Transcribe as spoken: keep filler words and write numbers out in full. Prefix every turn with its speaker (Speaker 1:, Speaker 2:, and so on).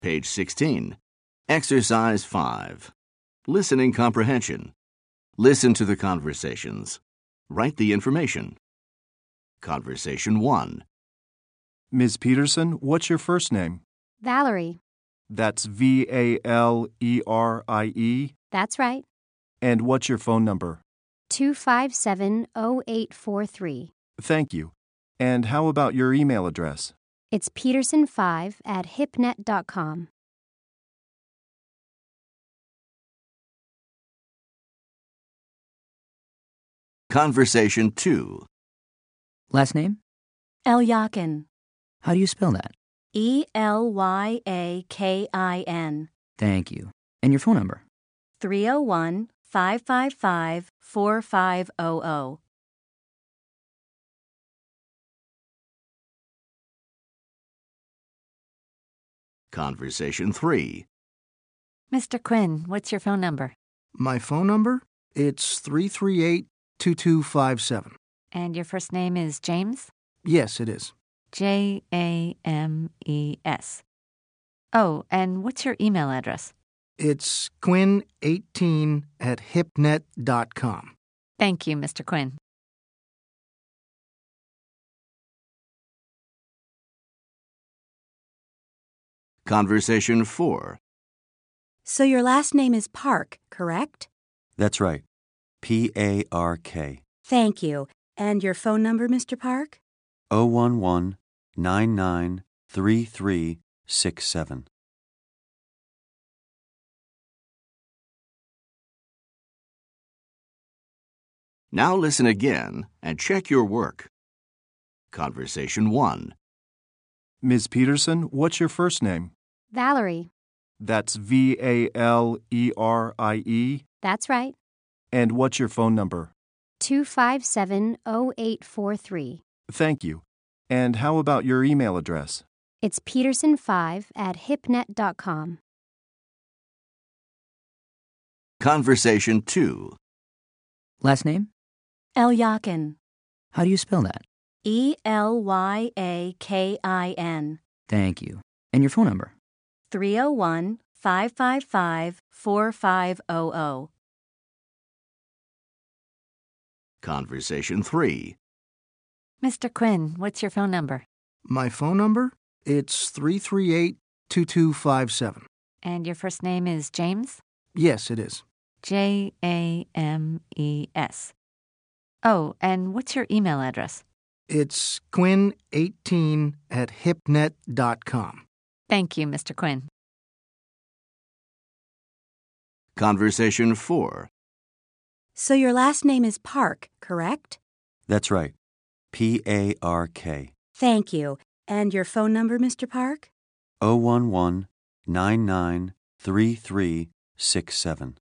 Speaker 1: Page sixteen. Exercise five. Listening comprehension. Listen to the conversations. Write the information. Conversation one.
Speaker 2: Miz Peterson, what's your first name?
Speaker 3: Valerie.
Speaker 2: That's V A L E R I E.
Speaker 3: That's right.
Speaker 2: And what's your phone number?
Speaker 3: two five seven oh eight four three.
Speaker 2: Thank you. And how about your email address?
Speaker 3: It's peterson five at hipnet dot com.
Speaker 1: Conversation two.
Speaker 4: Last name?
Speaker 5: Elyakin.
Speaker 4: How do you spell that?
Speaker 5: E L Y A K I N.
Speaker 4: Thank you. And your phone number?
Speaker 5: three oh one, five five five, four five zero zero.
Speaker 1: Conversation three.
Speaker 6: Mister Quinn, what's your phone number?
Speaker 7: My phone number? It's three three eight, two two five seven.
Speaker 6: And your first name is James?
Speaker 7: Yes, it is.
Speaker 6: J A M E S. Oh, and what's your email address?
Speaker 7: It's quinn eighteen at hipnet dot com.
Speaker 6: Thank you, Mister Quinn.
Speaker 1: Conversation four.
Speaker 5: So your last name is Park, correct?
Speaker 8: That's right. P A R K.
Speaker 5: Thank you. And your phone number, Mister Park?
Speaker 8: oh one one, nine nine, three three six seven.
Speaker 1: Now listen again and check your work. Conversation one.
Speaker 2: Miz Peterson, what's your first name?
Speaker 3: Valerie.
Speaker 2: That's V A L E R I E.
Speaker 3: That's right.
Speaker 2: And what's your phone number?
Speaker 3: two five seven oh eight four three.
Speaker 2: Thank you. And how about your email address?
Speaker 3: It's peterson five at hipnet dot com.
Speaker 1: Conversation two.
Speaker 4: Last name?
Speaker 5: Elyakin.
Speaker 4: How do you spell that?
Speaker 5: E L Y A K I N.
Speaker 4: Thank you. And your phone number?
Speaker 5: three oh one, five five five, four five zero zero.
Speaker 1: Conversation three.
Speaker 6: Mister Quinn, what's your phone number?
Speaker 7: My phone number? It's three three eight, two two five seven.
Speaker 6: And your first name is James?
Speaker 7: Yes, it is.
Speaker 6: J A M E S. Oh, and what's your email address?
Speaker 7: It's quinn eighteen at hipnet dot com.
Speaker 6: Thank you, Mister Quinn.
Speaker 1: Conversation four.
Speaker 5: So your last name is Park, correct?
Speaker 8: That's right. P A R K.
Speaker 5: Thank you. And your phone number, Mister Park?
Speaker 8: oh one one, nine nine, three three six seven.